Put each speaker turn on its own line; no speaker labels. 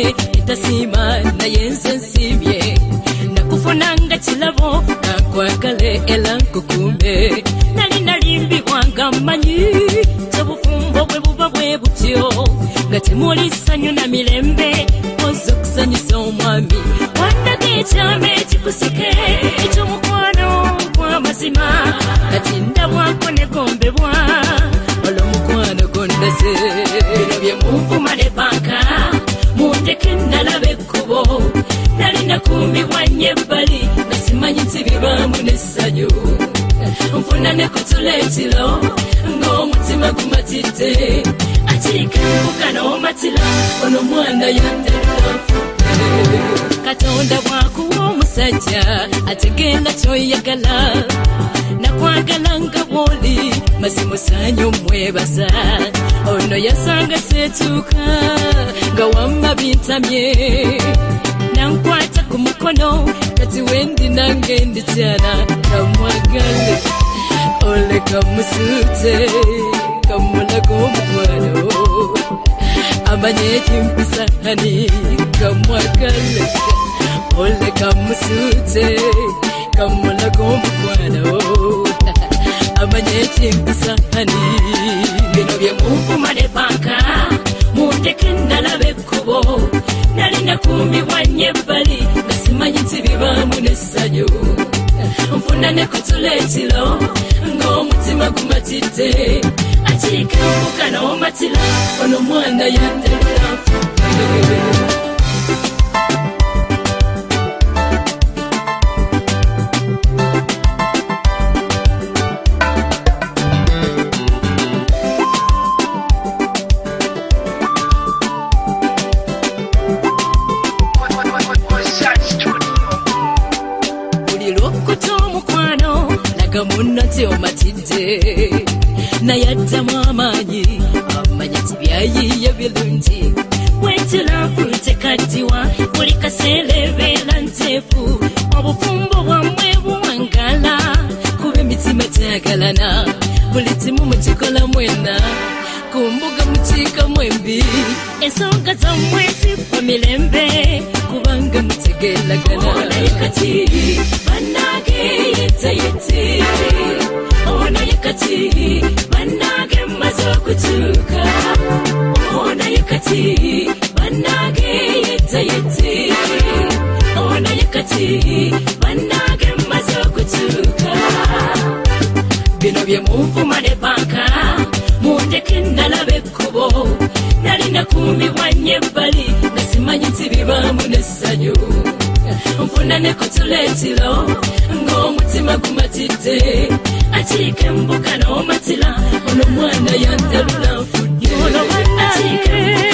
itasima na yense simye nakufunanga chilabo nakwagale elanko kumbe nalimbi wanga manyi tabufumbo bwe buba bwe butyo ngatemuli sanyu na milembe ozokusanyisa omwami wandage ekyame kikusike ekyomukwano kwa mazima kati ndabwako negombebwa olwomukwano gondase bino bye muvuma ne banka mundeke nalabe ekkubo nalina kumbibwa nnyo ebbali nga simanyi nti bibaamu n'essanyu nfuna ne kutula ekiro ng'omutima gumatidde akirika embuga n'omatira ono mwana yandelulafu katonda bwakuwa omusajja ategenda kyoyagala nakwagala nga bw'oli mazima sanyu mwebaza ono yasanga seetuuka nga wamma bintamye nankwata ku mukono kati wendi nange ndityana kamwagale ole kamusute kamulaga omukwano amanye ekimpisa hani kamwagale ole kamusute kamulaga omukwano amanye ekimpisa hani bino bye muvuma ne banka mundeke nalabe ekkubo nalina kumbibwa nnyo ebbali nga simanyi nti bibaamu n'essanyu nfuna ne kutula ekiro ng'omutima gumatidde akirika embuga n'omatira ono mwana yandelulafu munati omatidde nayaddamu amaanyi amanya ti byayiye birungi wetulafu tekaddiwa buli kaseera ebeera nteefu obufumbo bwammwe buwangala kuba emitima tyagalana buli timu mukikola mwena ku mbuga mukiikamu embi ensonga zammwe zifa mirembe kubanga mutegeeragana naye kati bannage yetayete onaye kati bannage mmaze okutuuka onaye kati bannage yetayete onaye kati bannage mmaze okutuuka bino bye muvuma ne banka mundeke nalabe ekkubo nalina kumbibwa nnyo ebbali nga simanyi nti bibaamu n'essanyu nfuna ne kutula ekiro ng'omutima gumatidde akirika embuga n'omatira ono mwana yandelula nfudde akirika